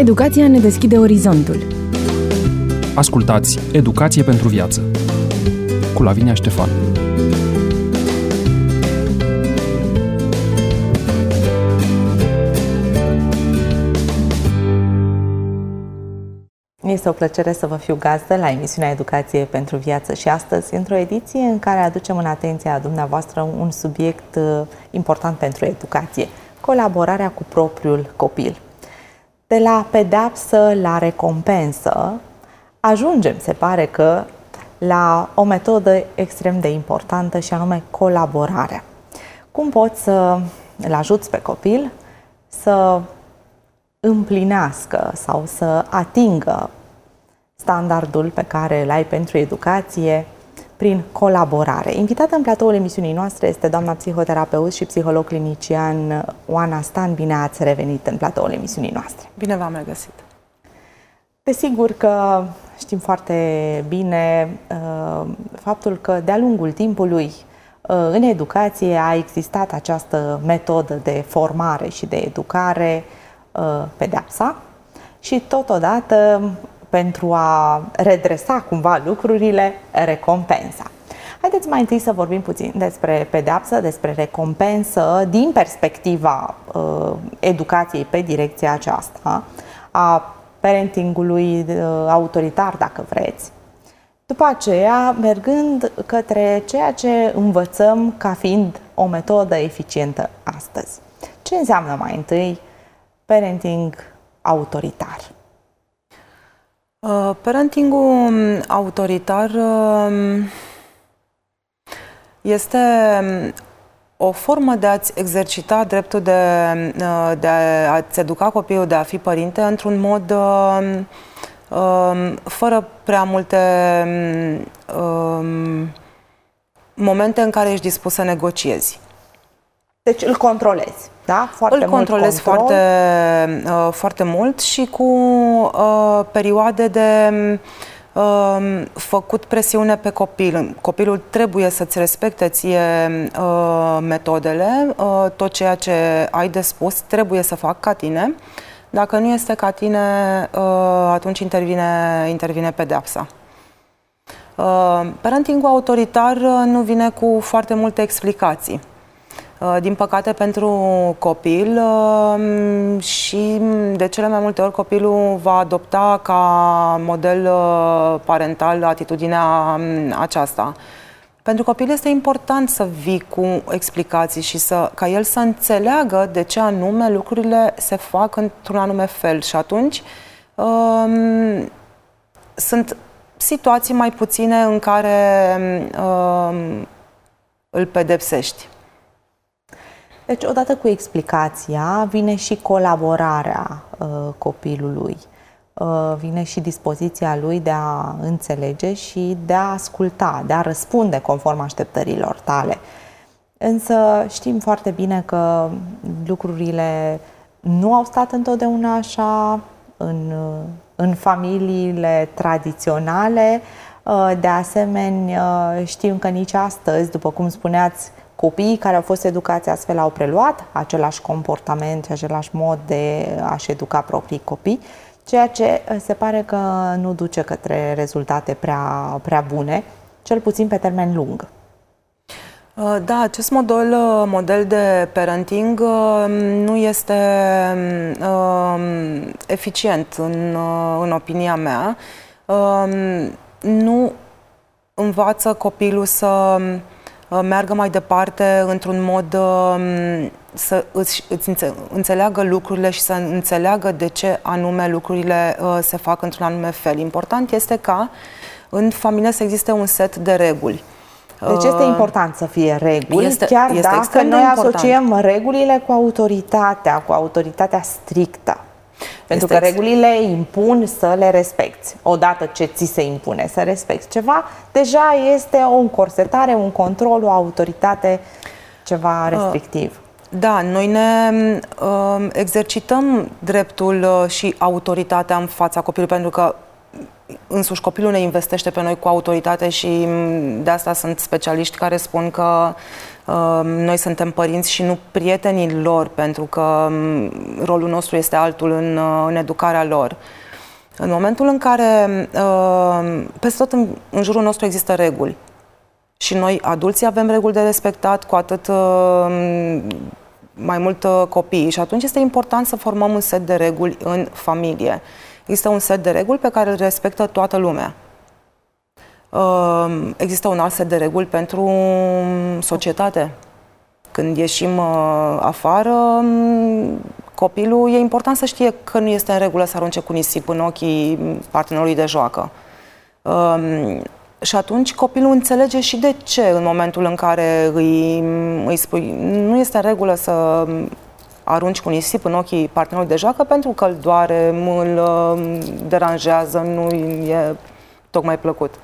Educația ne deschide orizontul. Ascultați Educație pentru viață cu Lavinia Ștefan. Este o plăcere să vă fiu gazdă la emisiunea Educație pentru viață și astăzi într-o ediție în care aducem în atenția dumneavoastră un subiect important pentru educație, colaborarea cu propriul copil. De la pedeapsă la recompensă, ajungem, se pare că, la o metodă extrem de importantă și anume colaborarea. Cum poți să îl ajuți pe copil să împlinească sau să atingă standardul pe care îl ai pentru educație prin colaborare? Invitată în platoul emisiunii noastre este doamna psihoterapeut și psiholog clinician Oana Stan. Bine ați revenit în platoul emisiunii noastre. Bine v-am regăsit. Desigur că știm foarte bine faptul că de-a lungul timpului în educație a existat această metodă de formare și de educare, pedeapsa, și totodată, pentru a redresa cumva lucrurile, recompensa. Haideți mai întâi să vorbim puțin despre pedeapsă, despre recompensă din perspectiva educației pe direcția aceasta, a parentingului autoritar, dacă vreți. După aceea, mergând către ceea ce învățăm ca fiind o metodă eficientă astăzi. Ce înseamnă mai întâi parenting autoritar? Parentingul autoritar este o formă de a-ți exercita dreptul de a-ți educa copilul, de a fi părinte, într-un mod fără prea multe momente în ești dispus să negociezi. Deci îl controlezi, da? Îl controlezi foarte mult și cu perioade de făcut presiune pe copil. Copilul trebuie să-ți respecte ție metodele, tot ceea ce ai de spus trebuie să fac ca tine. Dacă nu este ca tine, atunci intervine pedeapsa. Parentingul autoritar nu vine cu foarte multe explicații. Din păcate pentru copil, și de cele mai multe ori copilul va adopta ca model parental atitudinea aceasta. Pentru copil este important să vii cu explicații și ca el să înțeleagă de ce anume lucrurile se fac într-un anume fel. Și atunci sunt situații mai puține în care îl pedepsești. Deci, odată cu explicația, vine și colaborarea copilului, vine și dispoziția lui de a înțelege și de a asculta, de a răspunde conform așteptărilor tale. Însă știm foarte bine că lucrurile nu au stat întotdeauna așa în familiile tradiționale. De asemenea, știm că nici astăzi, după cum spuneați, copiii care au fost educați astfel au preluat același comportament și același mod de a-și educa proprii copii, ceea ce se pare că nu duce către rezultate prea bune, cel puțin pe termen lung. Da, acest model de parenting nu este eficient în opinia mea. Nu învață copilul să meargă mai departe într-un mod să îți înțeleagă lucrurile și să înțeleagă de ce anume lucrurile se fac într-un anume fel. Important este ca în familie să existe un set de reguli. Deci este important să fie reguli, chiar dacă noi asociem regulile cu autoritatea strictă. Pentru că regulile impun să le respecti. Odată ce ți se impune să respecti ceva, deja este o încorsetare, un control, o autoritate, ceva restrictiv. Da, noi ne exercităm dreptul și autoritatea în fața copilului, pentru că însuși copilul ne investește pe noi cu autoritate și de asta sunt specialiști care spun că Noi suntem părinți și nu prietenii lor, pentru că rolul nostru este altul în educarea lor. În momentul în care peste tot în jurul nostru există reguli și noi, adulții, avem reguli de respectat, cu atât mai mult copiii, și atunci este important să formăm un set de reguli în familie. Există un set de reguli pe care îl respectă toată lumea. Există un alt set de reguli pentru societate. Când ieșim afară, copilul e important să știe că nu este în regulă să arunce cu nisip în ochii partenerului de joacă. Și atunci copilul înțelege și de ce în momentul în care îi spui nu este în regulă să arunci cu nisip în ochii partenerului de joacă pentru că îl doare, îl deranjează, nu e tocmai plăcut.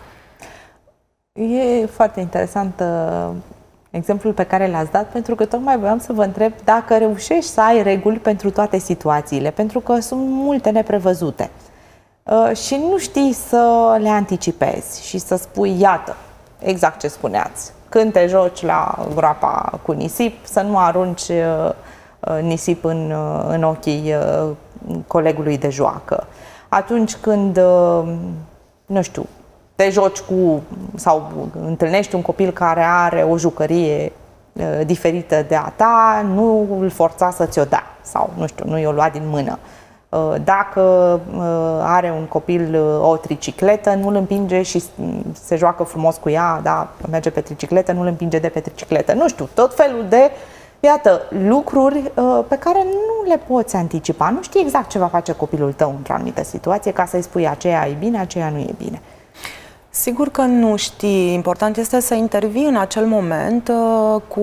E foarte interesant exemplul pe care l-ați dat, pentru că tocmai voiam să vă întreb dacă reușești să ai reguli pentru toate situațiile, pentru că sunt multe neprevăzute. Și nu știi să le anticipezi și să spui, iată, exact ce spuneați, când te joci la groapa cu nisip, să nu arunci nisip în ochii colegului de joacă. Atunci când, nu știu, te joci cu sau întâlnești un copil care are o jucărie diferită de a ta, nu îl forța să ți-o dea sau, nu știu, nu i-o lua din mână. Dacă are un copil o tricicletă, nu îl împinge și se joacă frumos cu ea, da, merge pe tricicletă, nu îl împinge de pe tricicletă. Nu știu, tot felul de, iată, lucruri pe care nu le poți anticipa. Nu știi exact ce va face copilul tău într-o anumită situație ca să-i spui aceea e bine, aceea nu e bine. Sigur că nu știi. Important este să intervii în acel moment cu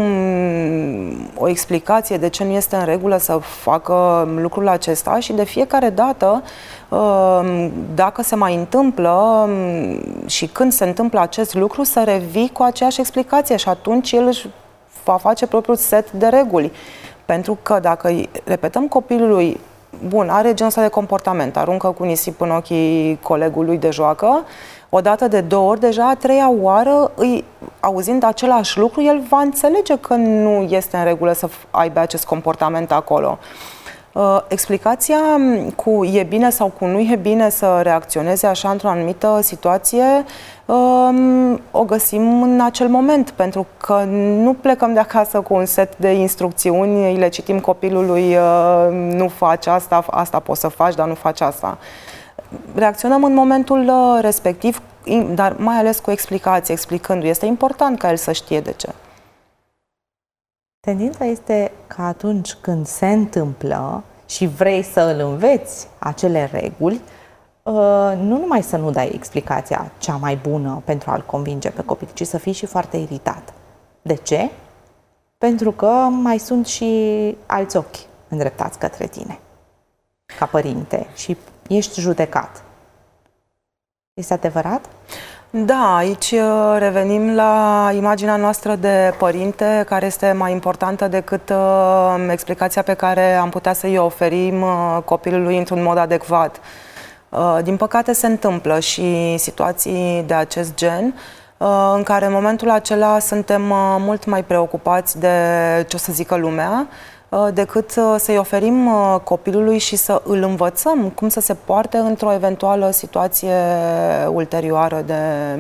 o explicație de ce nu este în regulă să facă lucrul acesta și de fiecare dată, dacă se mai întâmplă și când se întâmplă acest lucru, să revii cu aceeași explicație și atunci el își va face propriul set de reguli. Pentru că dacă repetăm copilului, bun, are genul ăsta de comportament, aruncă cu nisip în ochii colegului de joacă, odată de 2 ori, deja a 3-a oară, auzind același lucru, el va înțelege că nu este în regulă să aibă acest comportament acolo. Explicația cu e bine sau cu nu e bine să reacționeze așa într-o anumită situație o găsim în acel moment, pentru că nu plecăm de acasă cu un set de instrucțiuni, le citim copilului, nu faci asta, asta poți să faci, dar nu faci asta. Reacționăm în momentul respectiv, dar mai ales cu explicații, explicându-i. Este important ca el să știe de ce. Tendința este că atunci când se întâmplă și vrei să îl înveți acele reguli, nu numai să nu dai explicația cea mai bună pentru a-l convinge pe copil, ci să fii și foarte iritat. De ce? Pentru că mai sunt și alți ochi îndreptați către tine, ca părinte, și ești judecat. Este adevărat? Da, aici revenim la imaginea noastră de părinte, care este mai importantă decât explicația pe care am putea să-i oferim copilului într-un mod adecvat. Din păcate se întâmplă și situații de acest gen, în care în momentul acela suntem mult mai preocupați de ce o să zică lumea, decât să-i oferim copilului și să îl învățăm cum să se poarte într-o eventuală situație ulterioară de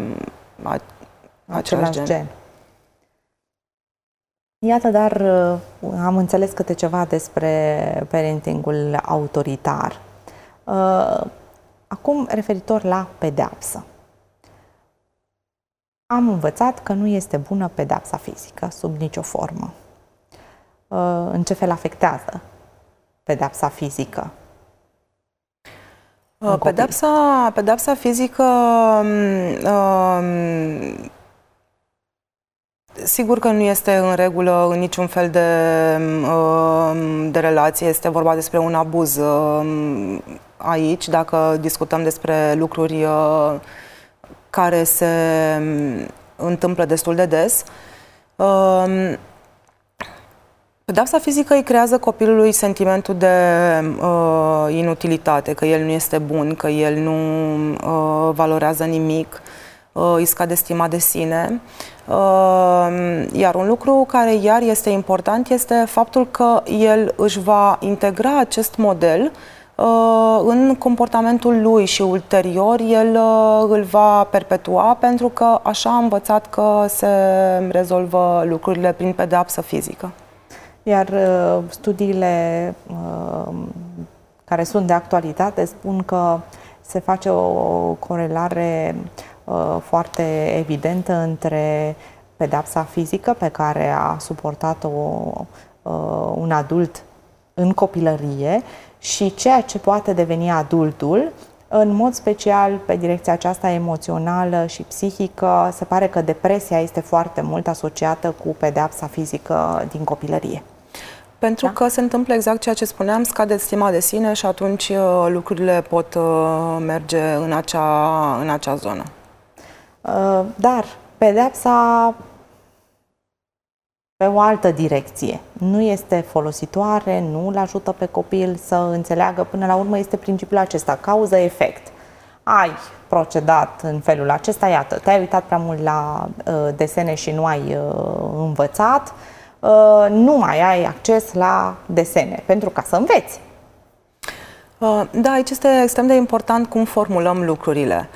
același gen. Iată, dar am înțeles câte ceva despre parentingul autoritar. Acum, referitor la pedeapsă. Am învățat că nu este bună pedeapsa fizică, sub nicio formă. În ce fel afectează pedeapsa fizică? Pedeapsa fizică, sigur că nu este în regulă în niciun fel de relație. Este vorba despre un abuz aici, dacă discutăm despre lucruri care se întâmplă destul de des. Pedeapsa fizică îi creează copilului sentimentul de inutilitate, că el nu este bun, că el nu valorează nimic. îi scade stima de sine. Iar un lucru care iar este important este faptul că el își va integra acest model în comportamentul lui și ulterior el îl va perpetua, pentru că așa a învățat că se rezolvă lucrurile prin pedeapsă fizică. Iar studiile care sunt de actualitate spun că se face o corelare foarte evidentă între pedeapsa fizică pe care a suportat-o un adult în copilărie și ceea ce poate deveni adultul, în mod special pe direcția aceasta emoțională și psihică. Se pare că depresia este foarte mult asociată cu pedeapsa fizică din copilărie. Pentru că se întâmplă exact ceea ce spuneam, scade stima de sine și atunci lucrurile pot merge în acea zonă. Dar pedeapsa pe o altă direcție nu este folositoare, nu îl ajută pe copil să înțeleagă. Până la urmă este principiul acesta, cauză-efect. Ai procedat în felul acesta, iată, te-ai uitat prea mult la desene și nu ai învățat, nu mai ai acces la desene, pentru ca să înveți. Da, aici este extrem de important cum formulăm lucrurile.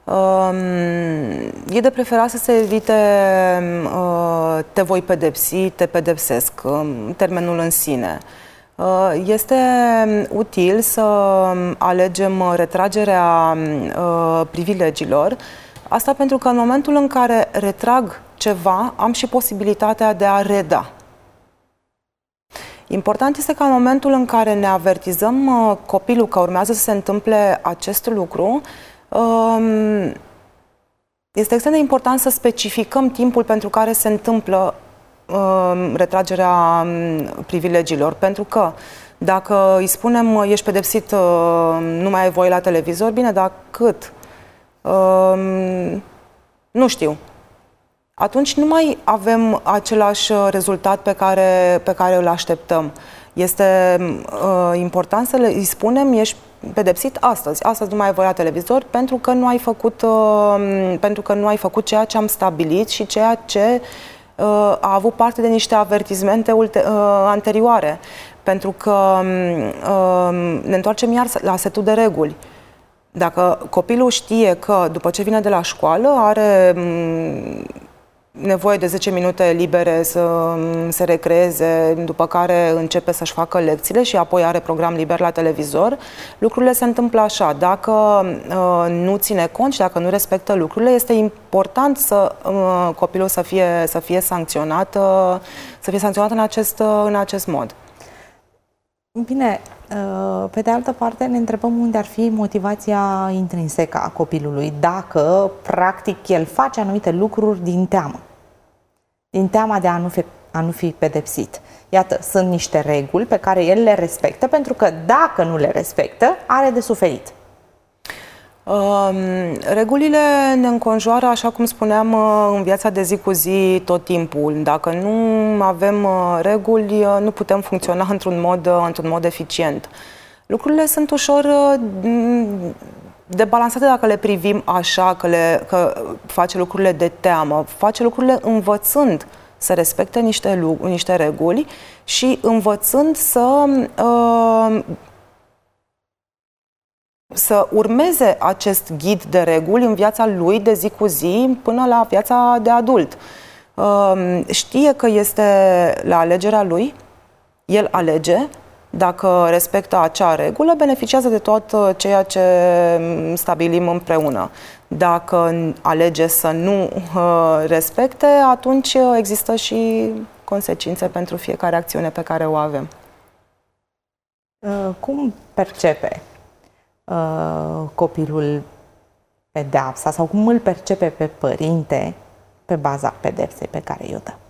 E de preferat să se evite te voi pedepsi, te pedepsesc, termenul în sine. Este util să alegem retragerea privilegiilor, asta pentru că în momentul în care retrag ceva, am și posibilitatea de a reda. Important este că în momentul în care ne avertizăm copilul că urmează să se întâmple acest lucru, este extrem de important să specificăm timpul pentru care se întâmplă retragerea privilegiilor, pentru că dacă îi spunem ești pedepsit, nu mai ai voie la televizor, bine, dar cât? Nu știu. Atunci nu mai avem același rezultat pe care îl așteptăm. Este important să îi spunem ești pedepsit astăzi. Astăzi nu mai ai voie la televizor pentru că nu ai făcut ceea ce am stabilit și ceea ce a avut parte de niște avertismente anterioare. Pentru că ne întoarcem iar la setul de reguli. Dacă copilul știe că după ce vine de la școală are nevoie de 10 minute libere să se recreeze, după care începe să-și facă lecțiile și apoi are program liber la televizor, lucrurile se întâmplă așa. Dacă nu ține cont și dacă nu respectă lucrurile, este important să copilul să fie sancționat în acest mod. Bine, pe de altă parte ne întrebăm unde ar fi motivația intrinsecă a copilului, dacă practic el face anumite lucruri din teamă. Din teama de a nu fi pedepsit. Iată, sunt niște reguli pe care el le respectă, pentru că dacă nu le respectă, are de suferit. Regulile ne înconjoară, așa cum spuneam, în viața de zi cu zi tot timpul. Dacă nu avem reguli, nu putem funcționa într-un mod eficient. Lucrurile sunt ușor debalansate dacă le privim așa, că face lucrurile de teamă. Face lucrurile învățând să respecte niște reguli și învățând să urmeze acest ghid de reguli în viața lui de zi cu zi până la viața de adult. Știe că este la alegerea lui, el alege, dacă respectă acea regulă, beneficiază de tot ceea ce stabilim împreună. Dacă alege să nu respecte, atunci există și consecințe pentru fiecare acțiune pe care o avem. Cum percepe copilul pedeapsa sau cum îl percepe pe părinte pe baza pedepsei pe care i-o dă?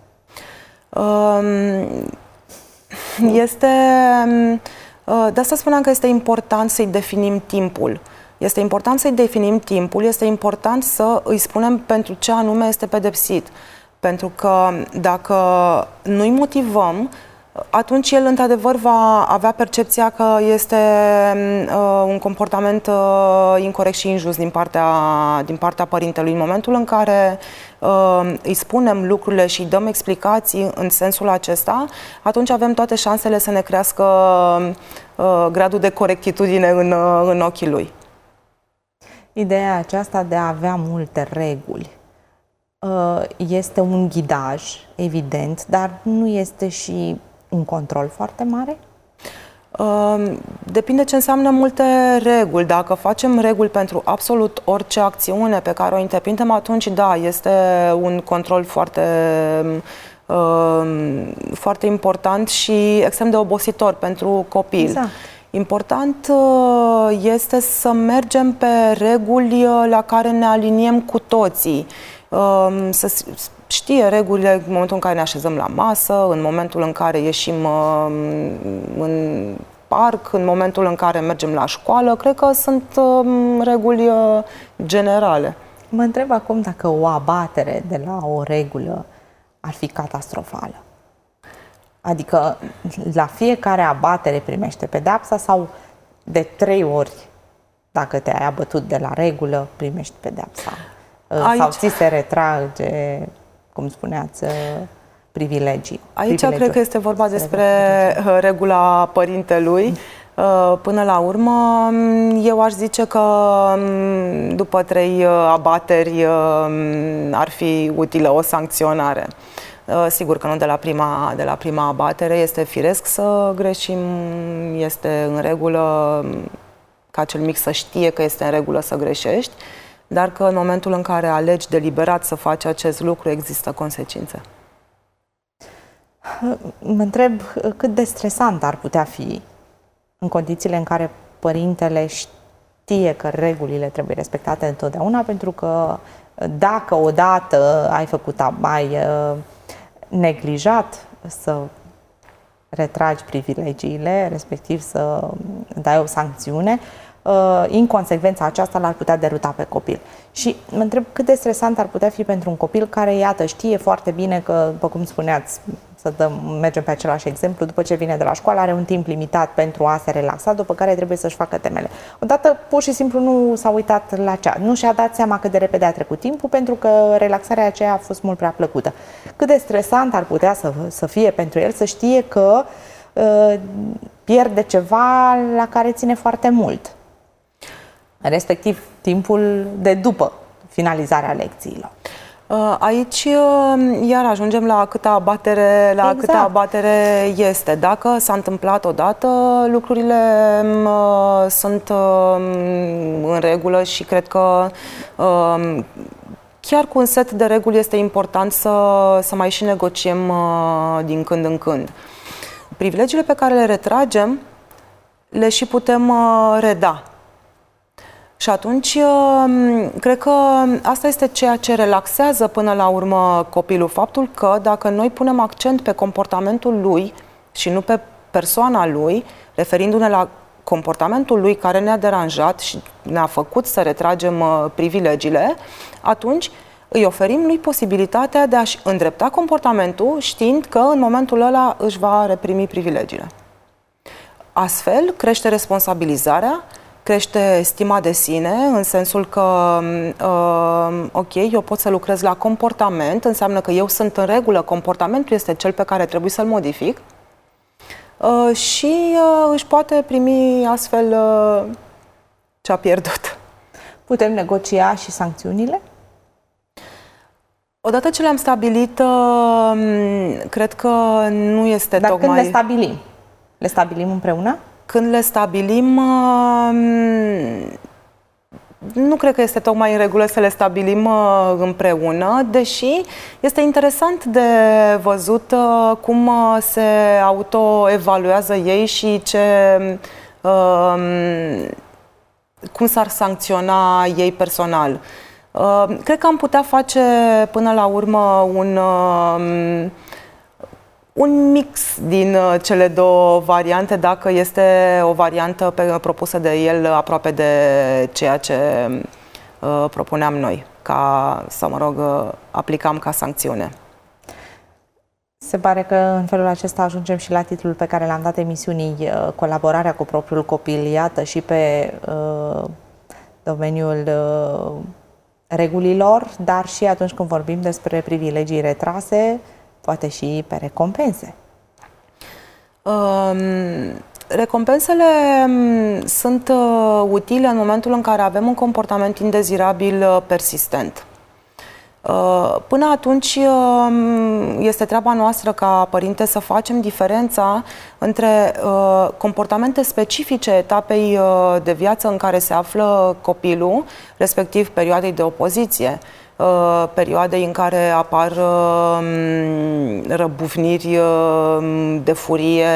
De asta spuneam că este important să-i definim timpul. Este important să-i definim timpul, este important să îi spunem pentru ce anume este pedepsit. Pentru că dacă nu-i motivăm, atunci el într-adevăr va avea percepția că este un comportament incorect și injust din partea părintelui. În momentul în care îi spunem lucrurile și îi dăm explicații în sensul acesta, atunci avem toate șansele să ne crească gradul de corectitudine în ochii lui. Ideea aceasta de a avea multe reguli este un ghidaj, evident, dar nu este și un control foarte mare? Depinde ce înseamnă multe reguli. Dacă facem reguli pentru absolut orice acțiune pe care o întreprindem, atunci da, este un control foarte important și extrem de obositor pentru copil. Exact. Important este să mergem pe reguli la care ne aliniem cu toții. Să știe regulile în momentul în care ne așezăm la masă, în momentul în care ieșim în parc, în momentul în care mergem la școală. Cred că sunt reguli generale. Mă întreb acum dacă o abatere de la o regulă ar fi catastrofală. Adică la fiecare abatere primește pedeapsa sau de 3 ori, dacă te-ai abătut de la regulă, primești pedeapsa. Sau ți se retrage, cum spuneați, privilegii. Aici cred că este vorba despre regula părintelui. Până la urmă, eu aș zice că după 3 abateri ar fi utilă o sancționare. Sigur că nu de la prima abatere, este firesc să greșim, este în regulă ca cel mic să știe că este în regulă să greșești, dar că în momentul în care alegi deliberat să faci acest lucru, există consecințe. Mă întreb cât de stresant ar putea fi în condițiile în care părintele știe că regulile trebuie respectate întotdeauna, pentru că dacă odată ai neglijat să retragi privilegiile, respectiv să dai o sancțiune, inconsecvența aceasta l-ar putea deruta pe copil. Și mă întreb cât de stresant ar putea fi pentru un copil care, iată, știe foarte bine că, după cum spuneați, mergem pe același exemplu, după ce vine de la școală, are un timp limitat pentru a se relaxa, după care trebuie să-și facă temele. Odată, pur și simplu, nu s-a uitat la cea. Nu și-a dat seama cât de repede a trecut timpul, pentru că relaxarea aceea a fost mult prea plăcută. Cât de stresant ar putea să fie pentru el să știe că pierde ceva la care ține foarte mult, respectiv timpul de după finalizarea lecțiilor. Aici iar ajungem la câtă abatere este. Dacă s-a întâmplat odată, lucrurile sunt în regulă și cred că chiar cu un set de reguli este important să mai și negociem din când în când. Privilegiile pe care le retragem, le și putem reda. Și atunci, cred că asta este ceea ce relaxează până la urmă copilul. Faptul că dacă noi punem accent pe comportamentul lui și nu pe persoana lui, referindu-ne la comportamentul lui care ne-a deranjat și ne-a făcut să retragem privilegiile, atunci îi oferim lui posibilitatea de a-și îndrepta comportamentul știind că în momentul ăla își va reprimi privilegiile. Astfel, crește responsabilizarea, crește stima de sine, în sensul că, ok, eu pot să lucrez la comportament, înseamnă că eu sunt în regulă, comportamentul este cel pe care trebuie să-l modific și își poate primi astfel ce a pierdut. Putem negocia și sancțiunile? Odată ce le-am stabilit, cred că nu este Dar tocmai... când le stabilim? Le stabilim împreună? Când le stabilim, nu cred că este tocmai în regulă să le stabilim împreună, deși este interesant de văzut cum se autoevaluează ei și cum s-ar sancționa ei personal. Cred că am putea face până la urmă un mix din cele două variante, dacă este o variantă propusă de el aproape de ceea ce aplicam ca sancțiune. Se pare că în felul acesta ajungem și la titlul pe care l-am dat emisiunii, colaborarea cu propriul copil. Iată, și pe domeniul regulilor, dar și atunci când vorbim despre privilegii retrase, poate și pe recompense. Recompensele sunt utile în momentul în care avem un comportament indezirabil persistent. Până atunci este treaba noastră ca părinte să facem diferența între comportamente specifice etapei de viață în care se află copilul, respectiv perioadei de opoziție, perioadei în care apar răbufniri de furie,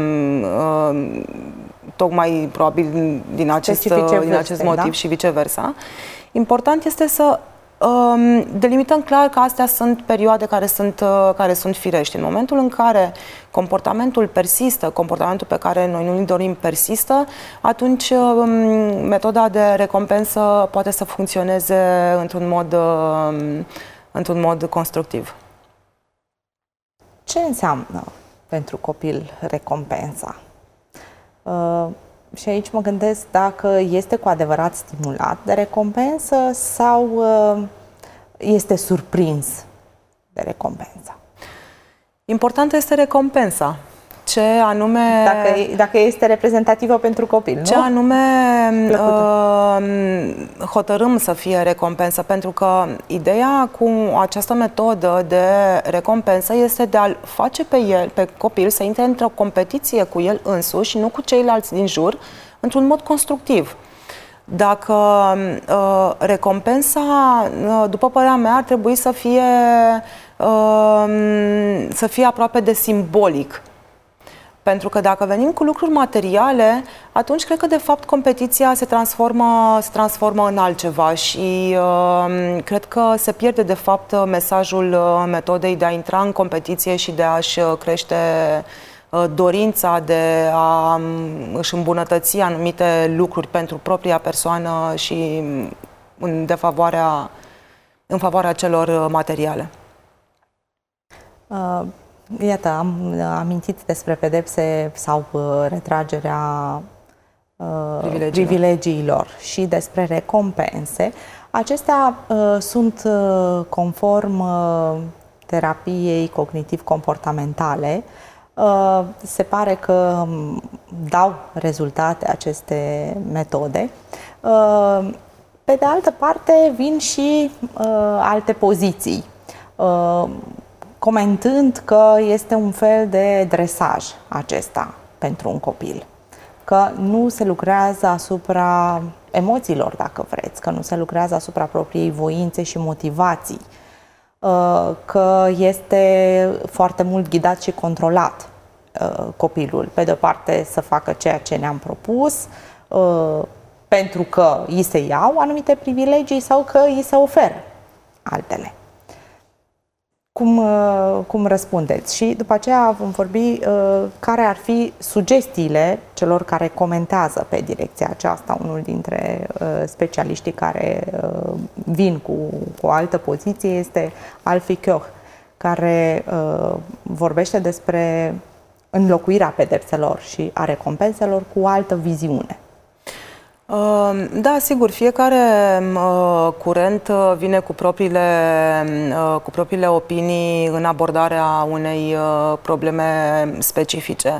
tocmai probabil din acest motiv, da? Și viceversa. Important este să delimităm clar că astea sunt perioade care sunt firești. În momentul în care comportamentul persistă, comportamentul pe care noi nu-l dorim persistă, atunci metoda de recompensă poate să funcționeze într-un mod constructiv. Ce înseamnă pentru copil recompensa? Și aici mă gândesc dacă este cu adevărat stimulat de recompensă sau este surprins de recompensa. Importantă este recompensa. Ce anume... Dacă este reprezentativă pentru copil, nu? Ce anume hotărâm să fie recompensă, pentru că ideea cu această metodă de recompensă este de a-l face pe copil să intre într-o competiție cu el însuși și nu cu ceilalți din jur, într-un mod constructiv. Dacă recompensa, după părerea mea, ar trebui să fie aproape de simbolic. Pentru că dacă venim cu lucruri materiale, atunci cred că de fapt competiția se transformă în altceva și cred că se pierde de fapt mesajul metodei de a intra în competiție și de a-și crește dorința de a își îmbunătăți anumite lucruri pentru propria persoană și în favoarea celor materiale. Iată, am amintit despre pedepse sau retragerea privilegiilor și despre recompense. Acestea sunt conform terapiei cognitiv-comportamentale. Se pare că dau rezultate aceste metode. Pe de altă parte, vin și alte poziții, comentând că este un fel de dresaj acesta pentru un copil, că nu se lucrează asupra emoțiilor, dacă vreți, că nu se lucrează asupra propriei voințe și motivații, că este foarte mult ghidat și controlat copilul, pe de-o parte să facă ceea ce ne-am propus, pentru că îi se iau anumite privilegii sau că îi se oferă altele. Cum răspundeți? Și după aceea vom vorbi care ar fi sugestiile celor care comentează pe direcția aceasta. Unul dintre specialiștii care vin cu o altă poziție este Alfie Koch, care vorbește despre înlocuirea pedepselor și a recompenselor cu o altă viziune. Da, sigur, fiecare curent vine cu propriile opinii în abordarea unei probleme specifice.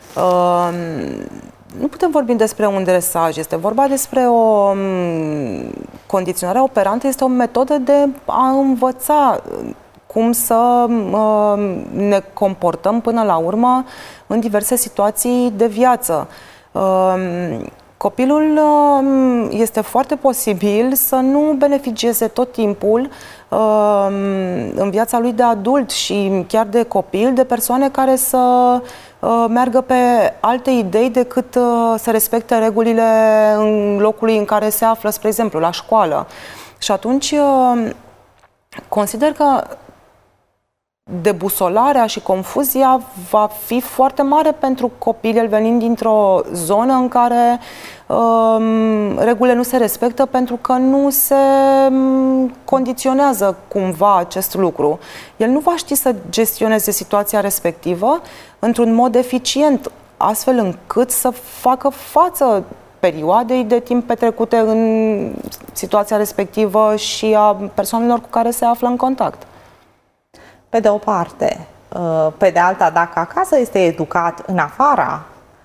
Nu putem vorbi despre un dresaj, este vorba despre o condiționare operantă, este o metodă de a învăța cum să ne comportăm până la urmă în diverse situații de viață. Copilul este foarte posibil să nu beneficieze tot timpul în viața lui de adult și chiar de copil, de persoane care să meargă pe alte idei decât să respecte regulile în locului în care se află, spre exemplu, la școală. Și atunci consider că debusolarea și confuzia va fi foarte mare pentru copil, el venind dintr-o zonă în care regulile nu se respectă pentru că nu se condiționează cumva acest lucru. El nu va ști să gestioneze situația respectivă într-un mod eficient, astfel încât să facă față perioadei de timp petrecute în situația respectivă și a persoanelor cu care se află în contact. Pe de o parte. Pe de alta, dacă acasă este educat în afara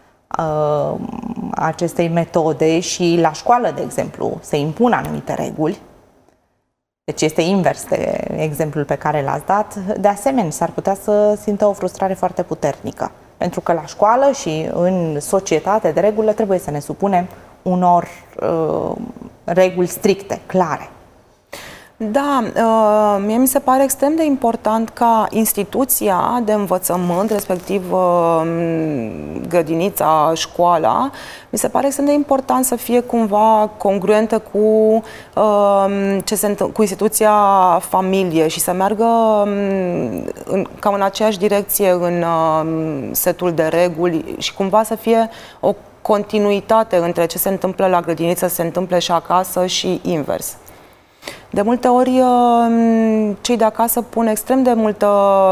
acestei metode și la școală, de exemplu, se impun anumite reguli, deci este invers de exemplul pe care l-ați dat, de asemenea s-ar putea să simtă o frustrare foarte puternică. Pentru că la școală și în societate, de regulă, trebuie să ne supunem unor reguli stricte, clare. Da, mie mi se pare extrem de important ca instituția de învățământ, respectiv grădinița, școala, mi se pare extrem de important să fie cumva congruentă cu, cu instituția familie și să meargă cam în aceeași direcție în setul de reguli și cumva să fie o continuitate între ce se întâmplă la grădiniță, se întâmplă și acasă și invers. De multe ori, cei de acasă pun extrem de multă,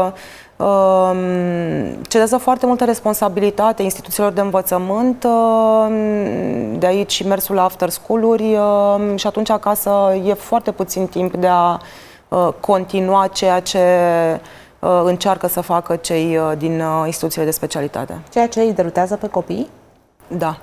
cedează foarte multă responsabilitate instituțiilor de învățământ, de aici mersul la after school-uri și atunci acasă e foarte puțin timp de a continua ceea ce încearcă să facă cei din instituțiile de specialitate. Ceea ce îi derutează pe copii? Da.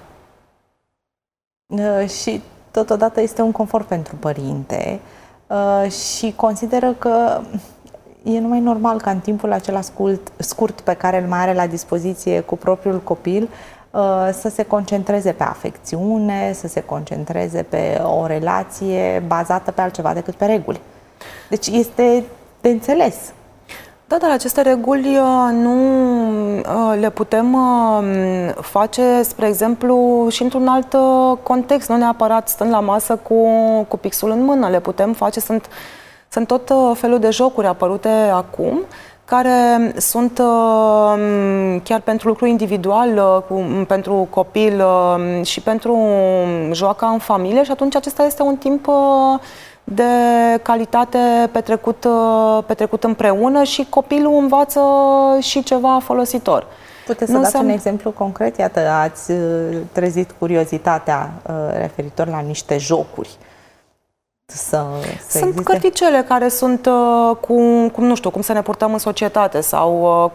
Și totodată este un confort pentru părinte și consideră că e numai normal ca în timpul acela scurt pe care îl mai are la dispoziție cu propriul copil să se concentreze pe afecțiune, să se concentreze pe o relație bazată pe altceva decât pe reguli. Deci este de înțeles. Da, dar aceste reguli nu le putem face, spre exemplu, și într-un alt context, nu neapărat stând la masă cu pixul în mână. Le putem face, sunt tot felul de jocuri apărute acum, care sunt chiar pentru lucru individual, pentru copil și pentru joaca în familie și atunci acesta este un timp de calitate petrecut împreună și copilul învață și ceva folositor. Puteți să dați un exemplu concret? Iată, ați trezit curiozitatea referitor la niște jocuri. Sunt cărticele care sunt nu știu, cum să ne purtăm în societate sau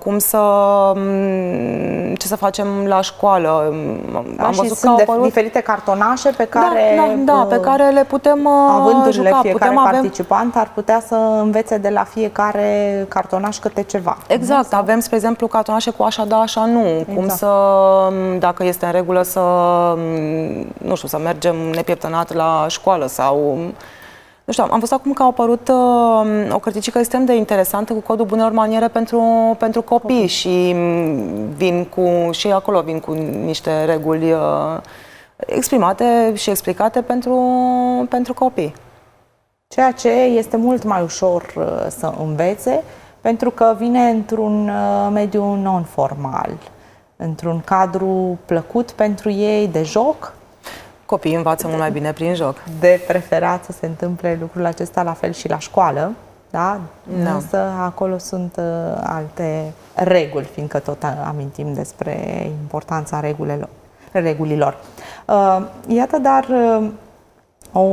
ce să facem la școală. Da, am văzut că au apărut diferite cartonașe pe care, pe care le putem avându-le juca. Fiecare participant ar putea să învețe de la fiecare cartonaș câte ceva. Exact. Da? Avem, spre exemplu, cartonașe cu așa da, așa nu. Exact. Cum să, dacă este în regulă să, nu știu, să mergem nepieptănat la școală sau... Nu știu, am văzut acum că a apărut o cărticică extrem de interesantă cu codul bunelor maniere pentru copii și și acolo vin cu niște reguli exprimate și explicate pentru copii. Ceea ce este mult mai ușor să învețe pentru că vine într-un mediu non-formal, într-un cadru plăcut pentru ei de joc. Copiii învață mult mai bine prin joc. De preferat să se întâmple lucrul acesta la fel și la școală, da? Însă acolo sunt alte reguli, fiindcă tot amintim despre importanța regulilor. Iată, dar o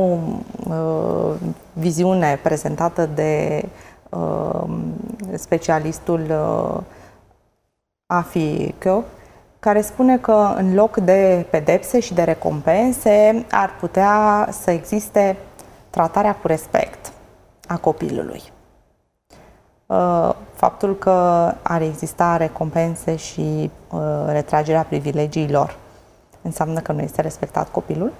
viziune prezentată de specialistul Afi Kyo, care spune că în loc de pedepse și de recompense ar putea să existe tratarea cu respect a copilului. Faptul că ar exista recompense și retragerea privilegiilor înseamnă că nu este respectat copilul?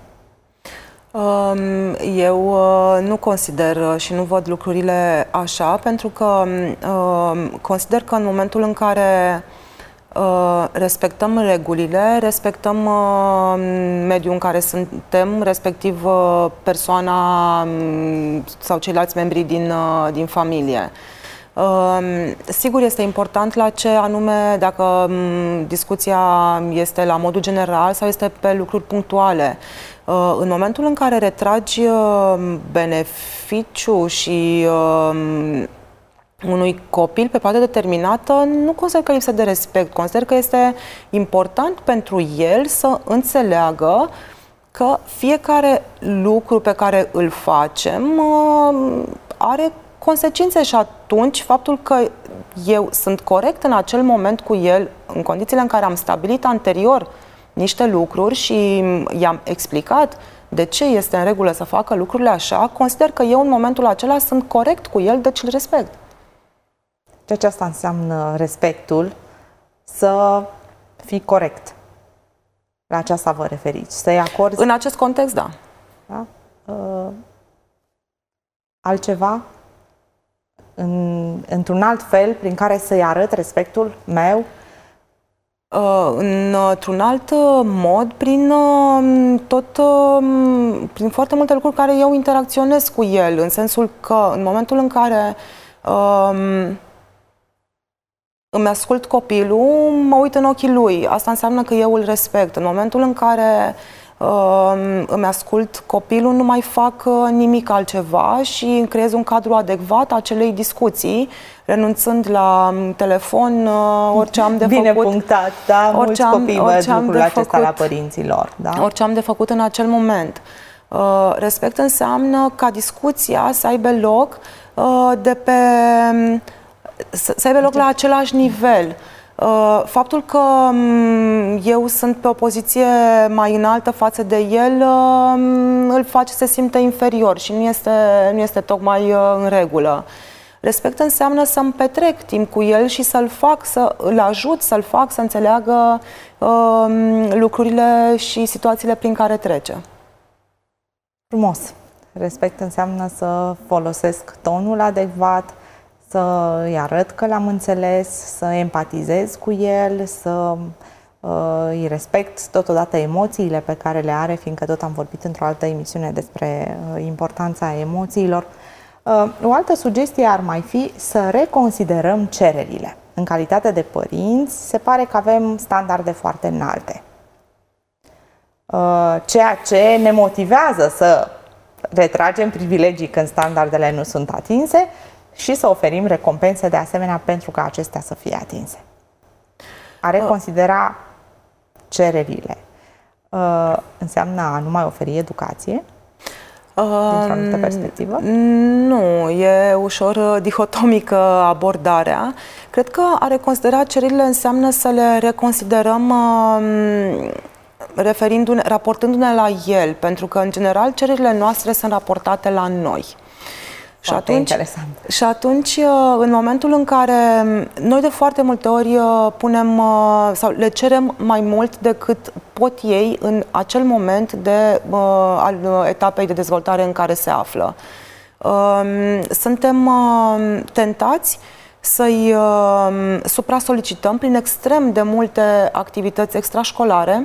Eu nu consider și nu văd lucrurile așa, pentru că consider că în momentul în care respectăm regulile, respectăm mediul în care suntem, respectiv persoana sau ceilalți membri din familie. Sigur, este important la ce anume, dacă discuția este la modul general sau este pe lucruri punctuale. În momentul în care retragi beneficiu și unui copil pe perioadă determinată, nu consider că lipsă de respect. Consider că este important pentru el să înțeleagă că fiecare lucru pe care îl facem are consecințe și atunci faptul că eu sunt corect în acel moment cu el, în condițiile în care am stabilit anterior niște lucruri și i-am explicat de ce este în regulă să facă lucrurile așa, consider că eu în momentul acela sunt corect cu el, deci îl respect. Ceea ce asta înseamnă respectul, să fii corect. La aceasta vă referiți, să-i acorzi... În acest context, da. Da? Altceva? Într-un alt fel prin care să-i arăt respectul meu? Într-un alt mod, prin foarte multe lucruri care eu interacționez cu el, în sensul că în momentul în care îmi ascult copilul, mă uit în ochii lui. Asta înseamnă că eu îl respect. În momentul în care îmi ascult copilul, nu mai fac nimic altceva și îmi creez un cadru adecvat acelei discuții, renunțând la telefon, orice am de Bine făcut. Bine punctat, da? Mulți copii văd lucrul acesta la părinților. Da? Orice am de făcut în acel moment. Respect înseamnă ca discuția să aibă loc să aibă loc la același nivel. Faptul că eu sunt pe o poziție mai înaltă față de el îl face să se simte inferior și nu este tocmai în regulă. Respect înseamnă să-mi petrec timp cu el și să-l ajut să-l fac să înțeleagă lucrurile și situațiile prin care trece. Frumos! Respect înseamnă să folosesc tonul adecvat, să îi arăt că l-am înțeles, să empatizez cu el, să îi respect totodată emoțiile pe care le are, fiindcă tot am vorbit într-o altă emisiune despre importanța emoțiilor. O altă sugestie ar mai fi să reconsiderăm cererile. În calitate de părinți, se pare că avem standarde foarte înalte. Ceea ce ne motivează să retragem privilegii când standardele nu sunt atinse și să oferim recompense de asemenea pentru ca acestea să fie atinse. A reconsidera cererile înseamnă a nu mai oferi educație dintr-o anumită perspectivă? Nu, e ușor dihotomică abordarea. Cred că a reconsidera cererile înseamnă să le reconsiderăm raportându-ne la el, pentru că în general cererile noastre sunt raportate la noi. Și atunci, în momentul în care noi de foarte multe ori punem sau le cerem mai mult decât pot ei în acel moment al etapei de dezvoltare în care se află, suntem tentați să-i supra-solicităm prin extrem de multe activități extrașcolare,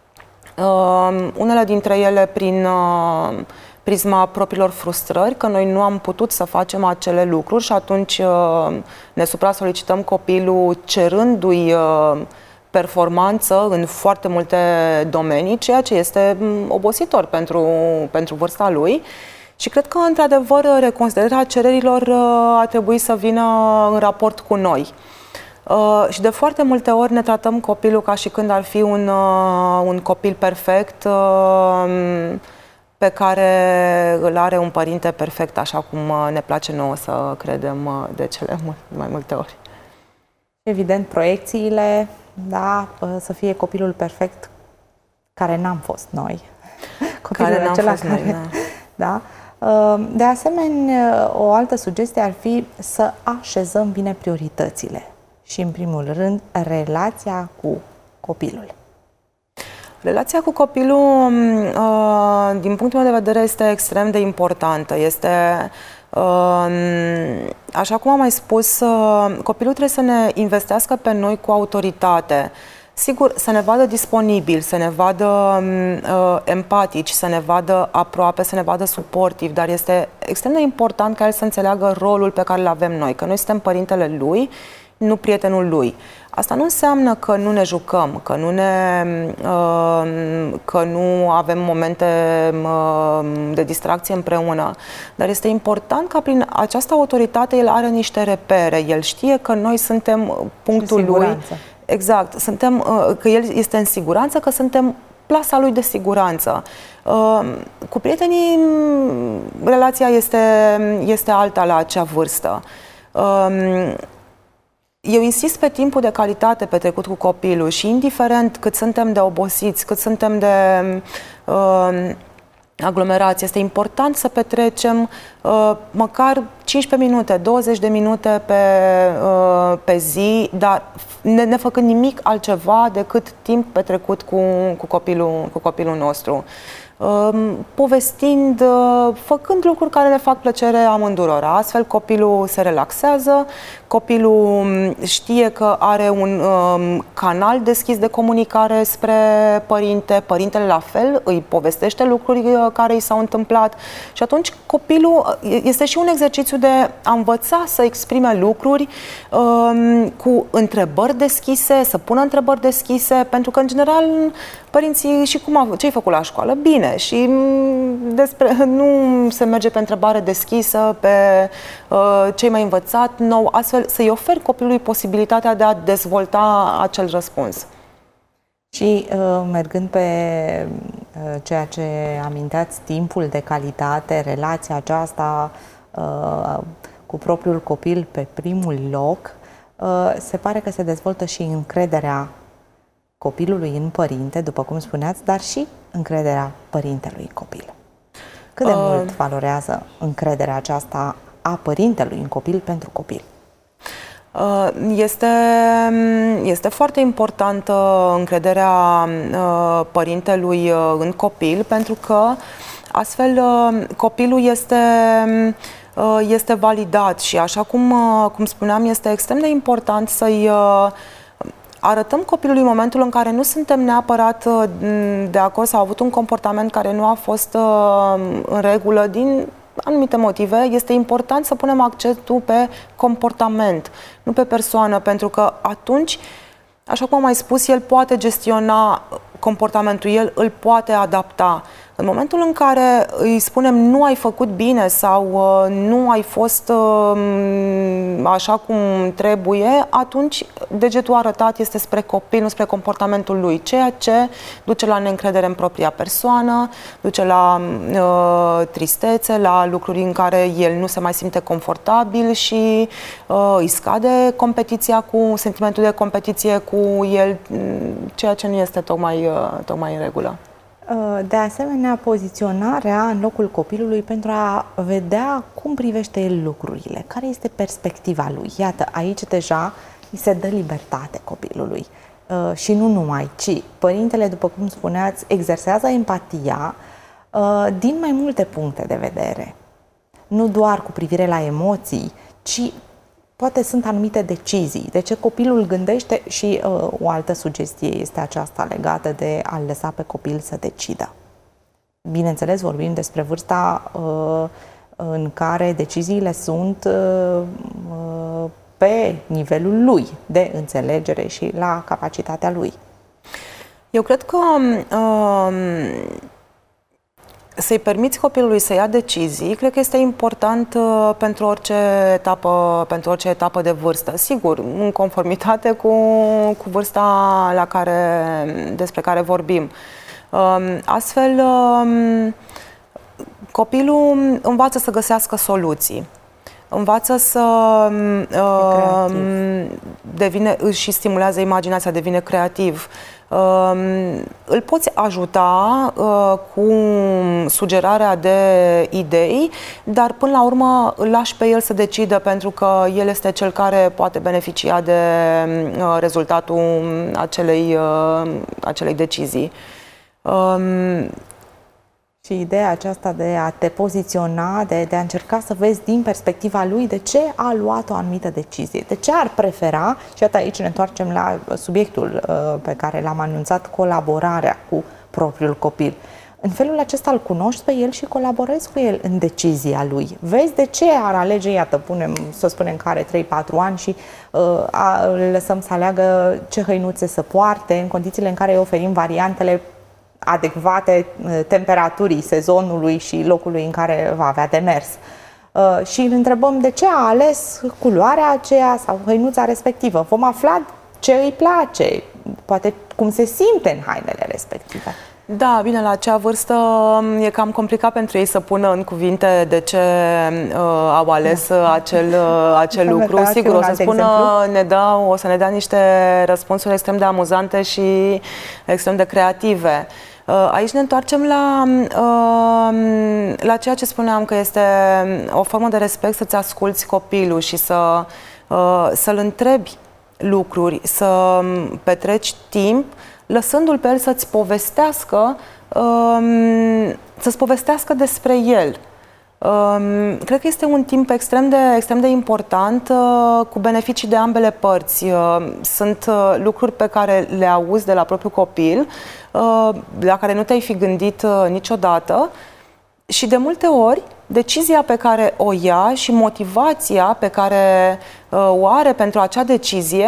unele dintre ele prin prisma propriilor frustrări, că noi nu am putut să facem acele lucruri și atunci ne supra-solicităm copilul cerându-i performanță în foarte multe domenii, ceea ce este obositor pentru vârsta lui. Și cred că, într-adevăr, reconsiderarea cererilor ar trebui să vină în raport cu noi. Și de foarte multe ori ne tratăm copilul ca și când ar fi un copil perfect, pe care îl are un părinte perfect, așa cum ne place nouă să credem de cele mai multe ori. Evident, proiecțiile, da, să fie copilul perfect care n-am fost noi. Copilul care n-am fost care, noi, da. De asemenea, o altă sugestie ar fi să așezăm bine prioritățile și, în primul rând, relația cu copilul. Relația cu copilul, din punctul meu de vedere, este extrem de importantă. Așa cum am mai spus, copilul trebuie să ne investească pe noi cu autoritate. Sigur, să ne vadă disponibili, să ne vadă empatici, să ne vadă aproape, să ne vadă suportivi, dar este extrem de important ca el să înțeleagă rolul pe care îl avem noi, că noi suntem părintele lui, nu prietenul lui. Asta nu înseamnă că nu ne jucăm, că nu avem momente de distracție împreună, dar este important că prin această autoritate el are niște repere, el știe că noi suntem punctul lui. Exact, că el este în siguranță, că suntem plasa lui de siguranță. Cu prietenii relația este alta la acea vârstă. Eu insist pe timpul de calitate petrecut cu copilul și indiferent cât suntem de obosiți, cât suntem de aglomerați, este important să petrecem măcar 15 minute, 20 de minute pe zi, dar ne făcând nimic altceva decât timp petrecut cu copilul nostru. Povestind, făcând lucruri care ne fac plăcere amândurora. Astfel copilul se relaxează, copilul știe că are un canal deschis de comunicare spre părinte, părintele la fel îi povestește lucruri care îi s-au întâmplat și atunci copilul este și un exercițiu de a învăța să exprime lucruri cu întrebări deschise, să pună întrebări deschise, pentru că în general părinții și ce ai făcut la școală? Bine. Și nu se merge pe întrebare deschisă, pe ce ai mai învățat nou, astfel să-i oferi copilului posibilitatea de a dezvolta acel răspuns. Și mergând pe ceea ce aminteați, timpul de calitate, relația aceasta cu propriul copil pe primul loc, se pare că se dezvoltă și încrederea copilului în părinte, după cum spuneați, dar și încrederea părintelui copil. Cât de mult valorează încrederea aceasta a părintelui în copil pentru copil? Este foarte importantă încrederea părintelui în copil, pentru că astfel copilul este validat și, așa cum spuneam, este extrem de important să-i arătăm copilului în momentul în care nu suntem neapărat de acord sau a avut un comportament care nu a fost în regulă din anumite motive. Este important să punem accentul pe comportament, nu pe persoană, pentru că atunci, așa cum am mai spus, el poate gestiona comportamentul, el îl poate adapta. În momentul în care îi spunem nu ai făcut bine sau nu ai fost așa cum trebuie, atunci degetul arătat este spre copil, nu spre comportamentul lui, ceea ce duce la neîncredere în propria persoană, duce la tristețe, la lucruri în care el nu se mai simte confortabil și îi scade competiția sentimentul de competiție cu el, ceea ce nu este tocmai în regulă. De asemenea, poziționarea în locul copilului pentru a vedea cum privește el lucrurile, care este perspectiva lui. Iată, aici deja îi se dă libertate copilului. Și nu numai, ci părintele, după cum spuneați, exersează empatia din mai multe puncte de vedere. Nu doar cu privire la emoții, ci poate sunt anumite decizii. De ce copilul gândește și o altă sugestie este aceasta legată de a-l lăsa pe copil să decidă. Bineînțeles, vorbim despre vârsta în care deciziile sunt pe nivelul lui de înțelegere și la capacitatea lui. Eu cred că să-i permiți copilului să ia decizii, cred că este important pentru orice etapă de vârstă. Sigur, în conformitate cu vârsta despre care vorbim. Astfel, copilul învață să găsească soluții. Învață și stimulează imaginația, devine creativ. Îl poți ajuta cu sugerarea de idei, dar până la urmă îl lași pe el să decidă, pentru că el este cel care poate beneficia de rezultatul acelei decizii. Și ideea aceasta de a te poziționa, de a încerca să vezi din perspectiva lui de ce a luat o anumită decizie, de ce ar prefera, și iată aici ne întoarcem la subiectul pe care l-am anunțat, colaborarea cu propriul copil. În felul acesta îl cunoști pe el și colaborezi cu el în decizia lui. Vezi de ce ar alege, iată, să spunem că are 3-4 ani și îl lăsăm să aleagă ce hăinuțe să poarte, în condițiile în care îi oferim variantele adecvate temperaturii, sezonului și locului în care va avea de mers. Și îl întrebăm de ce a ales culoarea aceea sau hăinuța respectivă. Vom afla ce îi place, poate cum se simte în hainele respective. Da, bine, la acea vârstă e cam complicat pentru ei să pună în cuvinte de ce au ales acel lucru. Sigur, o să spună, o să ne dea niște răspunsuri extrem de amuzante și extrem de creative. Aici ne întoarcem la ceea ce spuneam, că este o formă de respect să-ți asculți copilul și să-l întrebi lucruri, să petreci timp lăsându-l pe el să-ți povestească despre el. Cred că este un timp extrem de important, cu beneficii de ambele părți. Sunt lucruri pe care le auzi de la propriul copil, la care nu te-ai fi gândit niciodată, și de multe ori decizia pe care o ia și motivația pe care o are pentru acea decizie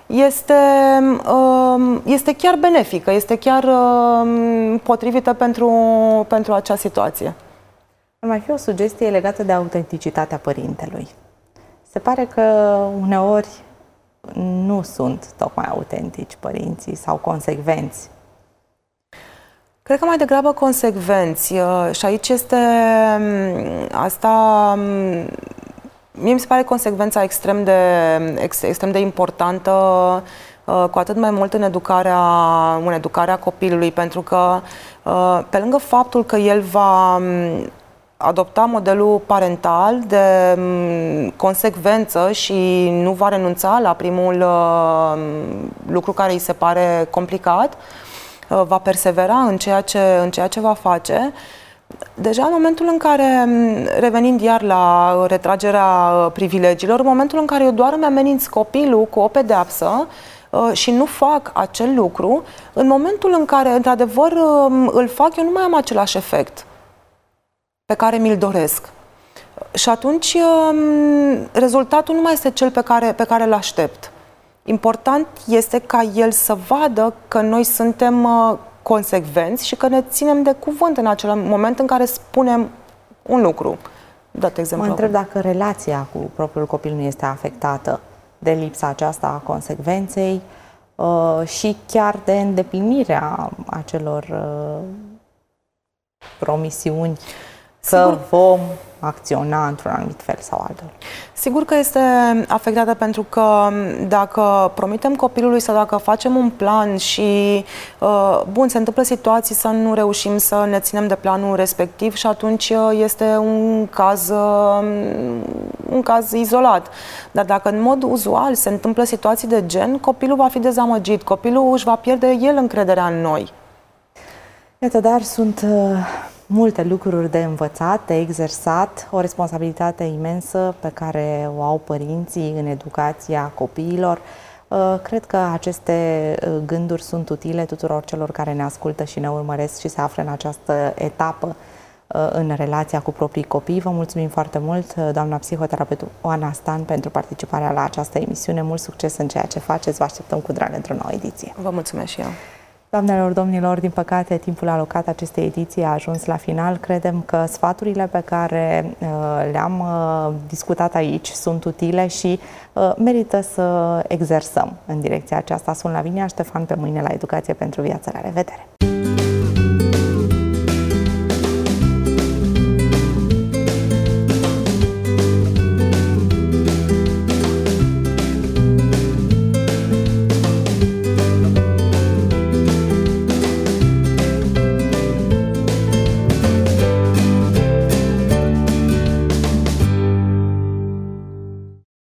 este chiar benefică, este chiar potrivită pentru acea situație. Ar mai fi o sugestie legată de autenticitatea părintelui. Se pare că uneori nu sunt tocmai autentici părinții sau consecvenți. Cred că mai degrabă consecvenți. Și aici este asta. Mie mi se pare consecvența extrem de importantă, cu atât mai mult în educarea copilului, pentru că pe lângă faptul că el va adopta modelul parental de consecvență și nu va renunța la primul lucru care îi se pare complicat, va persevera în ceea ce va face. Deja în momentul în care, revenind iar la retragerea privilegiilor, în momentul în care eu doar îmi ameninț copilul cu o pedeapsă și nu fac acel lucru, în momentul în care, într-adevăr, îl fac, eu nu mai am același efect pe care mi-l doresc. Și atunci rezultatul nu mai este cel pe care îl aștept. Important este ca el să vadă că noi suntem consecvenți și că ne ținem de cuvânt în acel moment în care spunem un lucru. Dat exemplu. Mă întreb dacă relația cu propriul copil nu este afectată de lipsa aceasta a consecvenței și chiar de îndeplinirea acelor promisiuni că vom acționa într-un anumit fel sau altul. Sigur că este afectată, pentru că dacă promitem copilului sau dacă facem un plan și, bun, se întâmplă situații să nu reușim să ne ținem de planul respectiv și atunci este un caz izolat. Dar dacă în mod uzual se întâmplă situații de gen, copilul va fi dezamăgit, copilul își va pierde el încrederea în noi. Iată, dar sunt multe lucruri de învățat, de exersat, o responsabilitate imensă pe care o au părinții în educația copiilor. Cred că aceste gânduri sunt utile tuturor celor care ne ascultă și ne urmăresc și se află în această etapă în relația cu proprii copii. Vă mulțumim foarte mult, doamna psihoterapeut Oana Stan, pentru participarea la această emisiune. Mult succes în ceea ce faceți. Vă așteptăm cu drag într-o nouă ediție. Vă mulțumesc și eu. Doamnelor, domnilor, din păcate, timpul alocat acestei ediții a ajuns la final. Credem că sfaturile pe care le-am discutat aici sunt utile și merită să exersăm în direcția aceasta. Sunt Lavinia Ștefan, pe mâine la Educație pentru Viață. La revedere!